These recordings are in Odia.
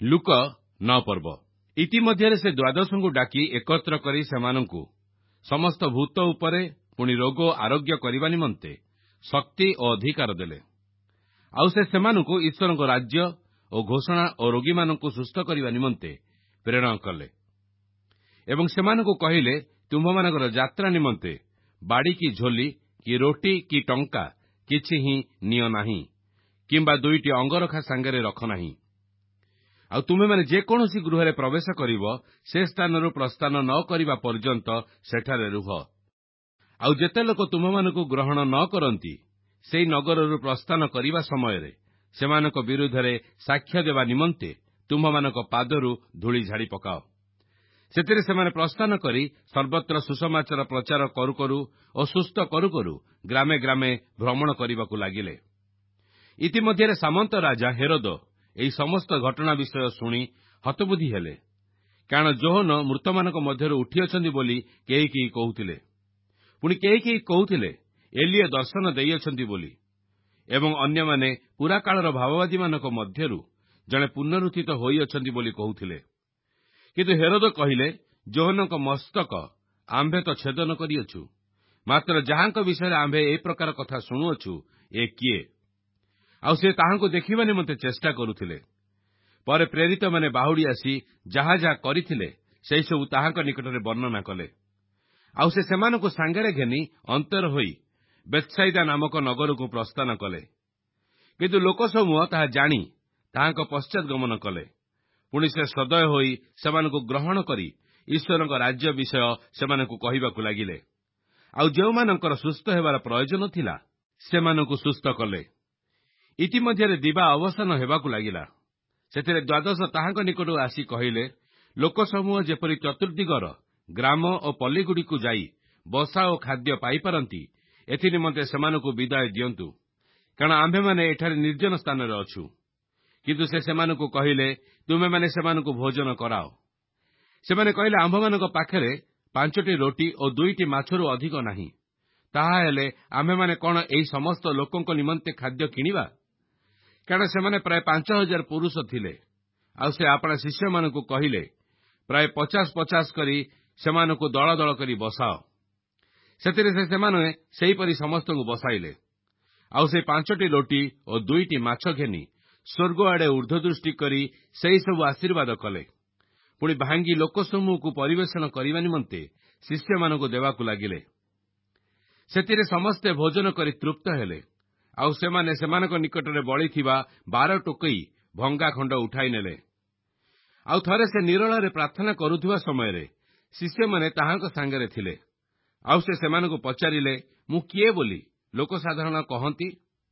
ଲୁକ 9 ପର୍ବ। ଇତିମଧ୍ୟରେ ସେ ଦ୍ୱାଦଶଙ୍କୁ ଡାକି ଏକତ୍ର କରି ସେମାନଙ୍କୁ ସମସ୍ତ ଭୂତ ଉପରେ ପୁଣି ରୋଗ ଆରୋଗ୍ୟ କରିବା ନିମନ୍ତେ ଶକ୍ତି ଓ ଅଧିକାର ଦେଲେ। ଆଉ ସେ ସେମାନଙ୍କୁ ଈଶ୍ୱରଙ୍କ ରାଜ୍ୟ ଓ ଘୋଷଣା ଓ ରୋଗୀମାନଙ୍କୁ ସୁସ୍ଥ କରିବା ନିମନ୍ତେ ପ୍ରେରଣ କଲେ। ଏବଂ ସେମାନଙ୍କୁ କହିଲେ, ତୁମ୍ଭମାନଙ୍କର ଯାତ୍ରା ନିମନ୍ତେ ବାଡ଼ି କି ଝୋଲି କି ରୋଟି କି ଟଙ୍କା କିଛି ହିଁ ନିଅ ନାହିଁ, କିମ୍ବା 2ଟି ଅଙ୍ଗରଖା ସାଙ୍ଗରେ ରଖ ନାହିଁ। ଆଉ ତୁମେମାନେ ଯେକୌଣସି ଗୃହରେ ପ୍ରବେଶ କରିବ, ସେ ସ୍ଥାନରୁ ପ୍ରସ୍ଥାନ ନ କରିବା ପର୍ଯ୍ୟନ୍ତ ସେଠାରେ ରୁହ। ଆଉ ଯେତେ ଲୋକ ତୁମମାନଙ୍କୁ ଗ୍ରହଣ ନ କରନ୍ତି, ସେହି ନଗରରୁ ପ୍ରସ୍ଥାନ କରିବା ସମୟରେ ସେମାନଙ୍କ ବିରୁଦ୍ଧରେ ସାକ୍ଷ୍ୟ ଦେବା ନିମନ୍ତେ ତୁମ୍ଭମାନଙ୍କ ପାଦରୁ ଧୂଳି ଝାଡ଼ି ପକାଅ। ସେଥିରେ ସେମାନେ ପ୍ରସ୍ଥାନ କରି ସର୍ବତ୍ର ସୁସମାଚାର ପ୍ରଚାର କରୁ କରୁ ଓ ସୁସ୍ଥ କରୁ କରୁ ଗ୍ରାମେ ଗ୍ରାମେ ଭ୍ରମଣ କରିବାକୁ ଲାଗିଲେ। ଇତିମଧ୍ୟରେ ସାମନ୍ତ ରାଜା ହେରୋଦ ଏହି ସମସ୍ତ ଘଟଣା ବିଷୟ ଶୁଣି ହତବୁଦ୍ଧି ହେଲେ, କାରଣ ଯୋହନ ମୃତମାନଙ୍କ ମଧ୍ୟରୁ ଉଠିଅଛନ୍ତି ବୋଲି କେହି କେହି କହୁଥିଲେ। ପୁଣି କେହି କେହି କହୁଥିଲେ, ଏଲିୟ ଦର୍ଶନ ଦେଇଅଛନ୍ତି ବୋଲି, ଏବଂ ଅନ୍ୟମାନେ ପୁରାକାଳର ଭାବବାଦୀମାନଙ୍କ ମଧ୍ୟରୁ ଜଣେ ପୁନରୁତ୍ଥିତ ହୋଇଅଛନ୍ତି ବୋଲି କହୁଥିଲେ। କିନ୍ତୁ ହେରୋଦ କହିଲେ, ଯୋହନଙ୍କ ମସ୍ତକ ଆମ୍ଭେ ତ ଛେଦନ କରିଅଛୁ, ମାତ୍ର ଯାହାଙ୍କ ବିଷୟରେ ଆମ୍ଭେ ଏ ପ୍ରକାର କଥା ଶୁଣୁଅଛୁ, ଏ କିଏ? ଆଉ ସେ ତାହାଙ୍କୁ ଦେଖିବା ନିମନ୍ତେ ଚେଷ୍ଟା କରୁଥିଲେ। ପରେ ପ୍ରେରିତମାନେ ବାହୁଡ଼ି ଆସି ଯାହା ଯାହା କରିଥିଲେ, ସେହିସବୁ ତାହାଙ୍କ ନିକଟରେ ବର୍ଣ୍ଣନା କଲେ। ଆଉ ସେ ସେମାନଙ୍କୁ ସାଙ୍ଗରେ ଘେନି ଅନ୍ତର ହୋଇ ବେଥସାଇଦା ନାମକ ନଗରକୁ ପ୍ରସ୍ଥାନ କଲେ। କିନ୍ତୁ ଲୋକସମୂହ ତାହା ଜାଣି ତାହାଙ୍କ ପଶ୍ଚାତ୍ ଗମନ କଲେ। ପୁଣି ସେ ସଦୟ ହୋଇ ସେମାନଙ୍କୁ ଗ୍ରହଣ କରି ଈଶ୍ୱରଙ୍କ ରାଜ୍ୟ ବିଷୟ ସେମାନଙ୍କୁ କହିବାକୁ ଲାଗିଲେ। ଆଉ ଯେଉଁମାନଙ୍କର ସୁସ୍ଥ ହେବାର ପ୍ରୟୋଜନ ଥିଲା, ସେମାନଙ୍କୁ ସୁସ୍ଥ କଲେ। ଇତିମଧ୍ୟରେ ଦିବା ଅବସାନ ହେବାକୁ ଲାଗିଲା। ସେଥିରେ ଦ୍ୱାଦଶ ତାହାଙ୍କ ନିକଟକୁ ଆସି କହିଲେ, ଲୋକସମୂହ ଯେପରି ଚତୁର୍ଦ୍ଦିଗର ଗ୍ରାମ ଓ ପଲ୍ଲୀଗୁଡ଼ିକୁ ଯାଇ ବସା ଓ ଖାଦ୍ୟ ପାଇପାରନ୍ତି, ଏଥିନିମନ୍ତେ ସେମାନଙ୍କୁ ବିଦାୟ ଦିଅନ୍ତୁ, କାରଣ ଆମ୍ଭେମାନେ ଏଠାରେ ନିର୍ଜନ ସ୍ଥାନରେ ଅଛୁ। କିନ୍ତୁ ସେ ସେମାନଙ୍କୁ କହିଲେ, ତୁମେମାନେ ସେମାନଙ୍କୁ ଭୋଜନ କରାଅ। ସେମାନେ କହିଲେ, ଆମ୍ଭମାନଙ୍କ ପାଖରେ 5ଟି ରୋଟି ଓ 2ଟି ମାଛରୁ ଅଧିକ ନାହିଁ। ତାହା ହେଲେ ଆମ୍ଭେମାନେ କଣ ଏହି ସମସ୍ତ ଲୋକଙ୍କ ନିମନ୍ତେ ଖାଦ୍ୟ କିଣିବା? କାରଣ ସେମାନେ ପ୍ରାୟ 5,000 ପୁରୁଷ ଥିଲେ। ଆଉ ସେ ଆପଣା ଶିଷ୍ୟମାନଙ୍କୁ କହିଲେ, ପ୍ରାୟ 50 କରି ସେମାନଙ୍କୁ ଦଳ ଦଳ କରି ବସାଅ। ସେଥିରେ ସେମାନେ ସେହିପରି ସମସ୍ତଙ୍କୁ ବସାଇଲେ। ଆଉ ସେ 5ଟି ରୋଟି ଓ 2ଟି ମାଛ ଘେନି ସ୍ୱର୍ଗ ଆଡ଼େ ଊର୍ଦ୍ଧ୍ୱଦୃଷ୍ଟି କରି ସେହିସବୁ ଆଶୀର୍ବାଦ କଲେ। ପୁଣି ଭାଙ୍ଗି ଲୋକସମୂହକୁ ପରିବେଷଣ କରିବା ନିମନ୍ତେ ଶିଷ୍ୟମାନଙ୍କୁ ଦେବାକୁ ଲାଗିଲେ। ସେଥିରେ ସମସ୍ତେ ଭୋଜନ କରି ତୃପ୍ତ ହେଲେ। ଆଉ ସେମାନେ ସେମାନଙ୍କ ନିକଟରେ ବଳିଥିବା 12 ଟୋକେଇ ଭଙ୍ଗା ଖଣ୍ଡ ଉଠାଇ ନେଲେ। ଆଉ ଥରେ ସେ ନିରୋଳାରେ ପ୍ରାର୍ଥନା କରୁଥିବା ସମୟରେ ଶିଷ୍ୟମାନେ ତାହାଙ୍କ ସାଙ୍ଗରେ ଥିଲେ। ଆଉ ସେ ସେମାନଙ୍କୁ ପଚାରିଲେ, ମୁଁ କିଏ ବୋଲି ଲୋକସାଧାରଣ କହନ୍ତି?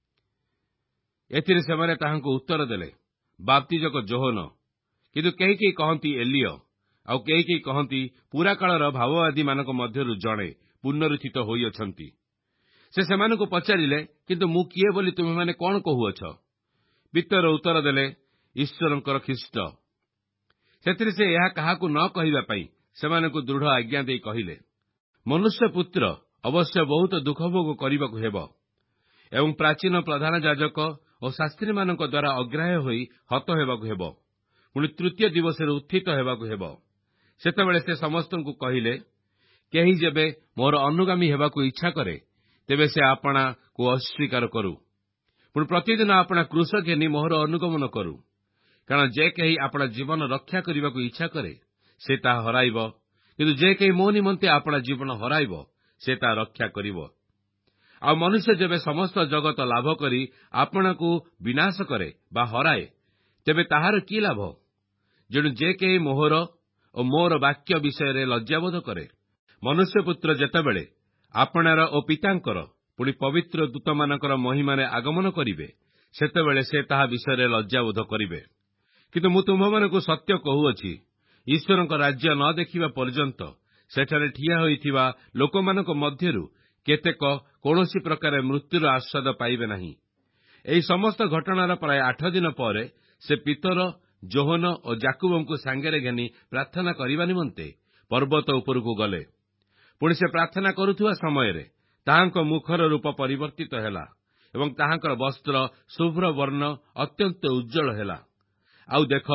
ଏଥିରେ ସେମାନେ ତାହାଙ୍କୁ ଉତ୍ତର ଦେଲେ, ବାପ୍ତିଜକ ଯୋହନ, କିନ୍ତୁ କେହି କେହି କହନ୍ତି ଏଲିୟ, ଆଉ କେହି କେହି କହନ୍ତି ପୁରାକାଳର ଭାବବାଦୀମାନଙ୍କ ମଧ୍ୟରୁ ଜଣେ ପୁନରୁତ୍ଥିତ ହୋଇଅଛନ୍ତି। ସେ ସେମାନଙ୍କୁ ପଚାରିଲେ, କିନ୍ତୁ ମୁଁ କିଏ ବୋଲି ତୁମେମାନେ କଣ କହୁଅଛ? ପିତର ଉତ୍ତର ଦେଲେ, ଈଶ୍ୱରଙ୍କର ଖ୍ରୀଷ୍ଟ। ସେଥିରେ ସେ ଏହା କାହାକୁ ନ କହିବା ପାଇଁ ସେମାନଙ୍କୁ ଦୃଢ଼ ଆଜ୍ଞା ଦେଇ କହିଲେ, ମନୁଷ୍ୟ ପୁତ୍ର ଅବଶ୍ୟ ବହୁତ ଦୁଃଖ ଭୋଗ କରିବାକୁ ହେବ ଏବଂ ପ୍ରାଚୀନ ପ୍ରଧାନ ଯାଜକ ଓ ଶାସ୍ତ୍ରୀମାନଙ୍କ ଦ୍ୱାରା ଅଗ୍ରାହ୍ୟ ହୋଇ ହତ ହେବାକୁ ହେବ, ପୁଣି ତୃତୀୟ ଦିବସରେ ଉତ୍ଥିତ ହେବାକୁ ହେବ। ସେତେବେଳେ ସେ ସମସ୍ତଙ୍କୁ କହିଲେ, କେହି ଯେବେ ମୋର ଅନୁଗାମୀ ହେବାକୁ ଇଚ୍ଛା କରେ, ତେବେ ସେ ଆପଣାକୁ ଅସ୍ୱୀକାର କରୁ, ପୁଣି ପ୍ରତିଦିନ ଆପଣା କ୍ରୁଶ ଘେନି ମୋହର ଅନୁଗମନ କରୁ। କାରଣ ଯେ କେହି ଆପଣା ଜୀବନ ରକ୍ଷା କରିବାକୁ ଇଚ୍ଛା କରେ, ସେ ତାହା ହରାଇବ, କିନ୍ତୁ ଯେ କେହି ମୋ ନିମନ୍ତେ ଆପଣା ଜୀବନ ହରାଇବ, ସେ ତାହା ରକ୍ଷା କରିବ। ଆଉ ମନୁଷ୍ୟ ଯେବେ ସମସ୍ତ ଜଗତ ଲାଭ କରି ଆପଣାକୁ ବିନାଶ କରେ ବା ହରାଏ, ତେବେ ତାହାର କି ଲାଭ? ଯେଣୁ ଯେ କେହି ମୋହର ଓ ମୋର ବାକ୍ୟ ବିଷୟରେ ଲଜ୍ଜାବୋଧ କରେ, ମନୁଷ୍ୟପୁତ୍ର ଯେତେବେଳେ ଆପଣାର ଓ ପିତାଙ୍କର ପୁଣି ପବିତ୍ର ଦୂତମାନଙ୍କର ମହିମାରେ ଆଗମନ କରିବେ, ସେତେବେଳେ ସେ ତାହା ବିଷୟରେ ଲଜ୍ଜାବୋଧ କରିବେ। କିନ୍ତୁ ମୁଁ ତୁମ୍ଭମାନଙ୍କୁ ସତ୍ୟ କହୁଅଛି, ଈଶ୍ୱରଙ୍କ ରାଜ୍ୟ ନ ଦେଖିବା ପର୍ଯ୍ୟନ୍ତ ସେଠାରେ ଠିଆ ହୋଇଥିବା ଲୋକମାନଙ୍କ ମଧ୍ୟରୁ କେତେକ କୌଣସି ପ୍ରକାର ମୃତ୍ୟୁର ଆସ୍ୱାଦ ପାଇବେ ନାହିଁ। ଏହି ସମସ୍ତ ଘଟଣାର ପ୍ରାୟ 8 ଦିନ ପରେ ସେ ପିତର, ଯୋହନ ଓ ଯାକୁବଙ୍କୁ ସାଙ୍ଗରେ ଘେନି ପ୍ରାର୍ଥନା କରିବା ନିମନ୍ତେ ପର୍ବତ ଉପରକୁ ଗଲେ। ପୁଣି ସେ ପ୍ରାର୍ଥନା କରୁଥିବା ସମୟରେ ତାହାଙ୍କ ମୁଖର ରୂପ ପରିବର୍ତ୍ତିତ ହେଲା ଏବଂ ତାହାଙ୍କର ବସ୍ତ୍ର ଶୁଭ୍ର ବର୍ଣ୍ଣ ଅତ୍ୟନ୍ତ ଉଜ୍ଜଳ ହେଲା। ଆଉ ଦେଖ,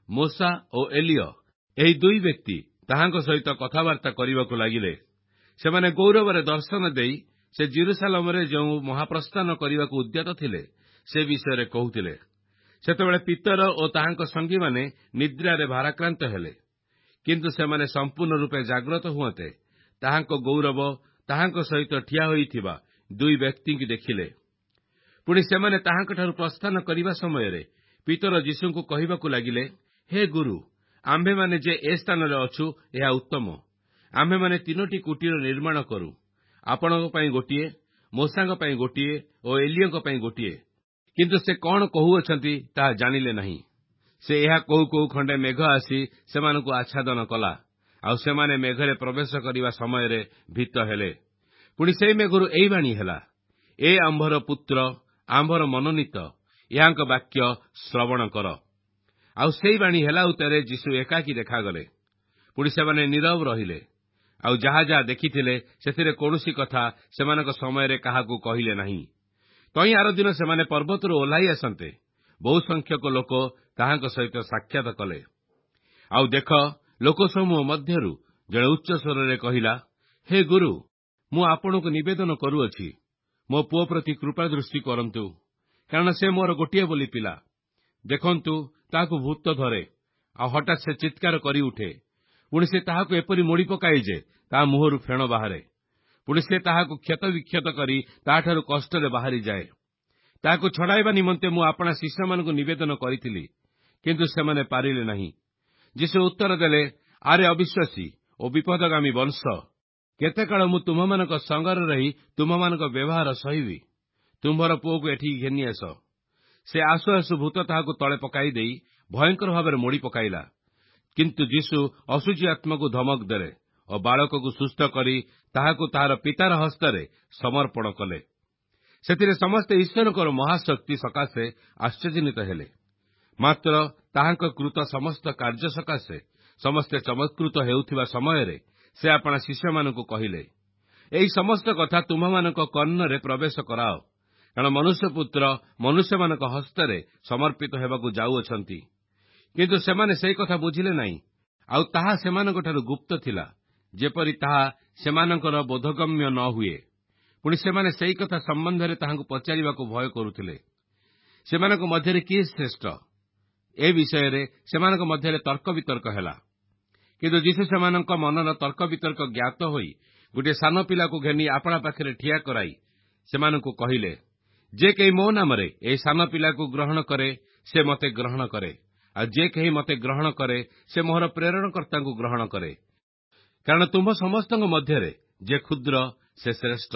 ମୋଶା ଓ ଏଲିୟ ଏହି ଦୁଇ ବ୍ୟକ୍ତି ତାହାଙ୍କ ସହିତ କଥାବାର୍ତ୍ତା କରିବାକୁ ଲାଗିଲେ। ସେମାନେ ଗୌରବରେ ଦର୍ଶନ ଦେଇ ସେ ଜେରୁସାଲେମରେ ଯେଉଁ ମହାପ୍ରସ୍ଥାନ କରିବାକୁ ଉଦ୍ୟତ ଥିଲେ ସେ ବିଷୟରେ କହୁଥିଲେ। ସେତେବେଳେ ପିତର ଓ ତାହାଙ୍କ ସଙ୍ଗୀମାନେ ନିଦ୍ରାରେ ଭାରାକ୍ରାନ୍ତ ହେଲେ। କିନ୍ତୁ ସେମାନେ ସମ୍ପୂର୍ଣ୍ଣ ରୂପେ ଜାଗ୍ରତ ହୁଅନ୍ତେ ତାହାଙ୍କ ଗୌରବ ତାହାଙ୍କ ସହିତ ଠିଆ ହୋଇଥିବା ଦୁଇ ବ୍ୟକ୍ତିଙ୍କୁ ଦେଖିଲେ। ପୁଣି ସେମାନେ ତାହାଙ୍କଠାରୁ ପ୍ରସ୍ଥାନ କରିବା ସମୟରେ ପିତର ଯୀଶୁଙ୍କୁ କହିବାକୁ ଲାଗିଲେ, ହେ ଗୁରୁ, ଆମ୍ଭେମାନେ ଯେ ଏ ସ୍ଥାନରେ ଅଛୁ ଏହା ଉତ୍ତମ। ଆମ୍ଭେମାନେ 3ଟି କୁଟୀର ନିର୍ମାଣ କରୁ, ଆପଣଙ୍କ ପାଇଁ ଗୋଟିଏ, ମୋଶାଙ୍କ ପାଇଁ ଗୋଟିଏ ଓ ଏଲିୟଙ୍କ ପାଇଁ ଗୋଟିଏ। କିନ୍ତୁ ସେ କଣ କହୁଅଛନ୍ତି ତାହା ଜାଣିଲେ ନାହିଁ। ସେ ଏହା କହୁ କହୁ ଖଣ୍ଡେ ମେଘ ଆସି ସେମାନଙ୍କୁ ଆଚ୍ଛାଦନ କଲା, ଆଉ ସେମାନେ ମେଘରେ ପ୍ରବେଶ କରିବା ସମୟରେ ଭୀତ ହେଲେ। ପୁଣି ସେହି ମେଘରୁ ଏହି ବାଣୀ ହେଲା, ଏ ଆମ୍ଭର ପୁତ୍ର, ଆମ୍ଭର ମନୋନୀତ, ଏହାଙ୍କ ବାକ୍ୟ ଶ୍ରବଣ କର। ଆଉ ସେହି ବାଣୀ ହେଲା ଉତ୍ତାରେ ଯୀଶୁ ଏକାକୀ ଦେଖାଗଲେ। ପୁଣି ସେମାନେ ନୀରବ ରହିଲେ, ଆଉ ଯାହା ଯାହା ଦେଖିଥିଲେ ସେଥିରେ କୌଣସି କଥା ସେମାନଙ୍କ ସମୟରେ କାହାକୁ କହିଲେ ନାହିଁ। ତହିଁ ଆର ଦିନ ସେମାନେ ପର୍ବତରୁ ଓହ୍ଲାଇ ଆସନ୍ତେ ବହୁ ସଂଖ୍ୟକ ଲୋକ ତାହାଙ୍କ ସହିତ ସାକ୍ଷାତ କଲେ। ଆଉ ଦେଖ, ଲୋକସମୂହ ମଧ୍ୟରୁ ଜଣେ ଉଚ୍ଚ ସ୍ୱରରେ କହିଲା, ହେ ଗୁରୁ, ମୁଁ ଆପଣଙ୍କୁ ନିବେଦନ କରୁଅଛି, ମୋ ପୁଅ ପ୍ରତି କୃପା ଦୃଷ୍ଟି କରନ୍ତୁ, କାରଣ ସେ ମୋର ଗୋଟିଏ ବୋଲି ପିଲା। ଦେଖନ୍ତୁ, ତାହାକୁ ଭୂତ ଧରେ, ଆଉ ହଠାତ୍ ସେ ଚିତ୍କାର କରି ଉଠେ। ପୁଣି ସେ ତାହାକୁ ଏପରି ମୋଡ଼ି ପକାଏ ଯେ ତାହା ମୁହଁରୁ ଫେଣ ବାହାରେ। ପୁଣି ସେ ତାହାକୁ କ୍ଷତ ବିକ୍ଷତ କରି ତାହାଠାରୁ କଷ୍ଟରେ ବାହାରିଯାଏ। ତାହାକୁ ଛଡ଼ାଇବା ନିମନ୍ତେ ମୁଁ ଆପଣା ଶିଷ୍ୟମାନଙ୍କୁ ନିବେଦନ କରିଥିଲି, କିନ୍ତୁ ସେମାନେ ପାରିଲେ ନାହିଁ। ଯୀଶୁ ଉତ୍ତର ଦେଲେ, ଆରେ ଅବିଶ୍ୱାସୀ ଓ ବିପଦଗାମୀ ବଂଶ, କେତେକାଳ ମୁଁ ତୁମମାନଙ୍କ ସଙ୍ଗରେ ରହି ତୁମମାନଙ୍କ ବ୍ୟବହାର ସହିବି? ତୁମ୍ଭର ପୁଅକୁ ଏଠିକି ଘେନି ଆସ। ସେ ଆସୁ ଆସୁ ଭୂତ ତାହାକୁ ତଳେ ପକାଇ ଦେଇ ଭୟଙ୍କର ଭାବରେ ମୋଡ଼ି ପକାଇଲା। କିନ୍ତୁ ଯୀଶୁ ଅଶୁଚି ଆତ୍ମାକୁ ଧମକ ଦେଲେ ଓ ବାଳକକୁ ସୁସ୍ଥ କରି ତାହାକୁ ତାହାର ପିତାର ହସ୍ତରେ ସମର୍ପଣ କଲେ। ସେଥିରେ ସମସ୍ତେ ଈଶ୍ୱରଙ୍କର ମହାଶକ୍ତି ସକାଶେ ଆଶ୍ଚର୍ଯ୍ୟାନ୍ୱିତ ହେଲେ। ମାତ୍ର ତାହାଙ୍କ କୃତ ସମସ୍ତ କାର୍ଯ୍ୟ ସକାଶେ ସମସ୍ତେ ଚମତ୍କୃତ ହେଉଥିବା ସମୟରେ ସେ ଆପଣା ଶିଷ୍ୟମାନଙ୍କୁ କହିଲେ, ଏହି ସମସ୍ତ କଥା ତୁମମାନଙ୍କ କର୍ଣ୍ଣରେ ପ୍ରବେଶ କରାଅ, କାରଣ ମନୁଷ୍ୟପୁତ୍ର ମନୁଷ୍ୟମାନଙ୍କ ହସ୍ତରେ ସମର୍ପିତ ହେବାକୁ ଯାଉଅଛନ୍ତି। କିନ୍ତୁ ସେମାନେ ସେହି କଥା ବୁଝିଲେ ନାହିଁ, ଆଉ ତାହା ସେମାନଙ୍କଠାରୁ ଗୁପ୍ତ ଥିଲା, ଯେପରି ତାହା ସେମାନଙ୍କର ବୋଧଗମ୍ୟ ନ ହୁଏ। ପୁଣି ସେମାନେ ସେହି କଥା ସମ୍ବନ୍ଧରେ ତାହାଙ୍କୁ ପଚାରିବାକୁ ଭୟ କରୁଥିଲେ, ସେମାନଙ୍କ ମଧ୍ୟରେ କିଏ ଶ୍ରେଷ୍ଠ? ଏ ବିଷୟରେ ସେମାନଙ୍କ ମଧ୍ୟରେ ତର୍କ ବିତର୍କ ହେଲା। କିନ୍ତୁ ଯୀଶୁ ସେମାନଙ୍କ ମନର ତର୍କ ବିତର୍କ ଜ୍ଞାତ ହୋଇ ଗୋଟିଏ ସାନ ପିଲାକୁ ଘେନି ଆପଣା ପାଖରେ ଠିଆ କରାଇ ସେମାନଙ୍କୁ କହିଲେ, ଯେ କେହି ମୋ ନାମରେ ଏହି ସାନ ପିଲାକୁ ଗ୍ରହଣ କରେ ସେ ମୋତେ ଗ୍ରହଣ କରେ, ଆଉ ଯେ କେହି ମୋତେ ଗ୍ରହଣ କରେ ସେ ମୋହର ପ୍ରେରଣକର୍ତ୍ତାଙ୍କୁ ଗ୍ରହଣ କରେ। କାରଣ ତୁମ୍ଭ ସମସ୍ତଙ୍କ ମଧ୍ୟରେ ଯେ କ୍ଷୁଦ୍ର ସେ ଶ୍ରେଷ୍ଠ।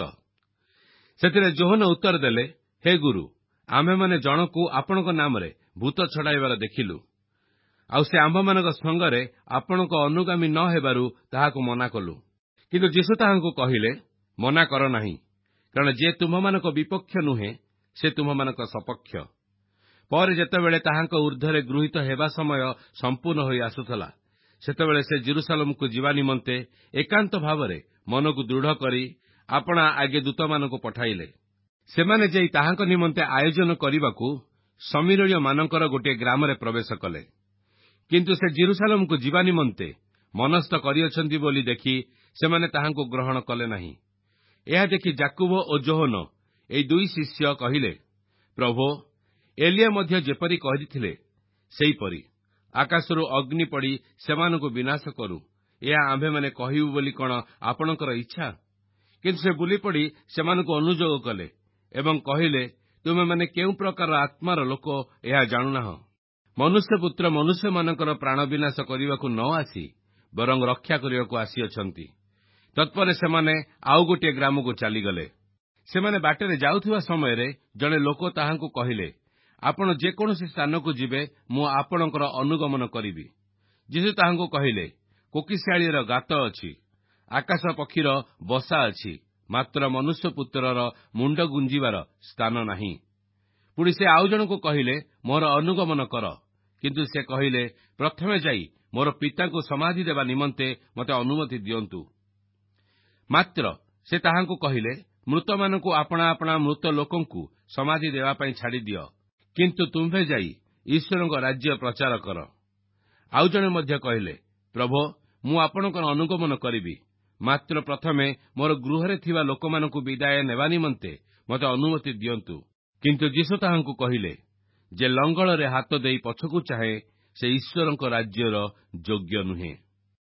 ସେଥିରେ ଯୋହନ ଉତ୍ତର ଦେଲେ, ହେ ଗୁରୁ, ଆମ୍ଭେମାନେ ଜଣକୁ ଆପଣଙ୍କ ନାମରେ ଭୂତ ଛଡ଼ାଇବାର ଦେଖିଲୁ, ଆଉ ସେ ଆମ୍ଭମାନଙ୍କ ସଙ୍ଗରେ ଆପଣଙ୍କ ଅନୁଗାମୀ ନ ହେବାରୁ ତାହାକୁ ମନା କଲୁ। କିନ୍ତୁ ଯୀଶୁ ତାହାଙ୍କୁ କହିଲେ, ମନା କର ନାହିଁ, କାରଣ ଯେ ତୁମ୍ଭମାନଙ୍କ ବିପକ୍ଷ ନୁହେଁ ସେ ତୁମ୍ଭମାନଙ୍କ ସପକ୍ଷ। ପରେ ଯେତେବେଳେ ତାହାଙ୍କ ଊର୍ଦ୍ଧ୍ୱରେ ଗୃହୀତ ହେବା ସମୟ ସମ୍ପୂର୍ଣ୍ଣ ହୋଇ ଆସୁଥିଲା, ସେତେବେଳେ ସେ ଜେରୁସାଲେମକୁ ଯିବା ନିମନ୍ତେ ଏକାନ୍ତ ଭାବରେ ମନକୁ ଦୃଢ଼ କରି ଆପଣା ଆଗେ ଦୂତମାନଙ୍କୁ ପଠାଇଲେ। ସେମାନେ ଯାଇ ତାହାଙ୍କ ନିମନ୍ତେ ଆୟୋଜନ କରିବାକୁ ସମୀରଣୀୟମାନଙ୍କର ଗୋଟିଏ ଗ୍ରାମରେ ପ୍ରବେଶ କଲେ। କିନ୍ତୁ ସେ ଜେରୁସାଲେମକୁ ଯିବା ନିମନ୍ତେ ମନସ୍ଥ କରିଅଛନ୍ତି ବୋଲି ଦେଖି ସେମାନେ ତାହାଙ୍କୁ ଗ୍ରହଣ କଲେ ନାହିଁ। ଏହା ଦେଖି ଯାକୁବ ଓ ଯୋହନ ଏହି ଦୁଇ ଶିଷ୍ୟ କହିଲେ, ପ୍ରଭୁ, ଏଲିୟା ମଧ୍ୟ ଯେପରି କରିଥିଲେ ସେହିପରି ଆକାଶରୁ ଅଗ୍ନି ପଡ଼ି ସେମାନଙ୍କୁ ବିନାଶ କରୁ, ଏହା ଆମ୍ଭେମାନେ କହିବୁ ବୋଲି କଣ ଆପଣଙ୍କର ଇଚ୍ଛା? କିନ୍ତୁ ସେ ବୁଲିପଡ଼ି ସେମାନଙ୍କୁ ଅନୁଯୋଗ କଲେ ଏବଂ କହିଲେ, ତୁମେମାନେ କେଉଁ ପ୍ରକାରର ଆତ୍ମାର ଲୋକ ଏହା ଜାଣୁନାହଁ। ମନୁଷ୍ୟପୁତ୍ର ମନୁଷ୍ୟମାନଙ୍କର ପ୍ରାଣ ବିନାଶ କରିବାକୁ ନ ଆସି ବରଂ ରକ୍ଷା କରିବାକୁ ଆସିଅଛନ୍ତି। ତତ୍ପରେ ସେମାନେ ଆଉ ଗୋଟିଏ ଗ୍ରାମକୁ ଚାଲିଗଲେ। ସେମାନେ ବାଟରେ ଯାଉଥିବା ସମୟରେ ଜଣେ ଲୋକ ତାହାଙ୍କୁ କହିଲେ, ଆପଣ ଯେକୌଣସି ସ୍ଥାନକୁ ଯିବେ ମୁଁ ଆପଣଙ୍କର ଅନୁଗମନ କରିବି। ଯୀଶୁ ତାହାଙ୍କୁ କହିଲେ, କୋକିଶିଆଳିର ଗାତ ଅଛି, ଆକାଶ ପକ୍ଷୀର ବସା ଅଛି, ମାତ୍ର ମନୁଷ୍ୟପୁତ୍ରର ମୁଣ୍ଡ ଗୁଞ୍ଜିବାର ସ୍ଥାନ ନାହିଁ। ପୁଣି ସେ ଆଉ ଜଣଙ୍କୁ କହିଲେ, ମୋର ଅନୁଗମନ କର। କିନ୍ତୁ ସେ କହିଲେ, ପ୍ରଥମେ ଯାଇ ମୋର ପିତାଙ୍କୁ ସମାଧି ଦେବା ନିମନ୍ତେ ମୋତେ ଅନୁମତି ଦିଅନ୍ତୁ। ମାତ୍ର ସେ ତାହାଙ୍କୁ କହିଲେ, ମୃତମାନଙ୍କୁ ଆପଣା ଆପଣା ମୃତ ଲୋକଙ୍କୁ ସମାଧି ଦେବା ପାଇଁ ଛାଡ଼ିଦିଅ, କିନ୍ତୁ ତୁମ୍ଭେ ଯାଇ ଈଶ୍ୱରଙ୍କ ରାଜ୍ୟ ପ୍ରଚାର କର। ଆଉ ଜଣେ ମଧ୍ୟ କହିଲେ, ପ୍ରଭୁ, ମୁଁ ଆପଣଙ୍କର ଅନୁଗମନ କରିବି, ମାତ୍ର ପ୍ରଥମେ ମୋର ଗୃହରେ ଥିବା ଲୋକମାନଙ୍କୁ ବିଦାୟ ନେବା ନିମନ୍ତେ ମୋତେ ଅନୁମତି ଦିଅନ୍ତୁ। କିନ୍ତୁ ଯୀଶୁ ତାହାଙ୍କୁ କହିଲେ, ଯେ ଲଙ୍ଗଳରେ ହାତ ଦେଇ ପଛକୁ ଚାହେଁ, ସେ ଈଶ୍ୱରଙ୍କ ରାଜ୍ୟର ଯୋଗ୍ୟ ନୁହେଁ।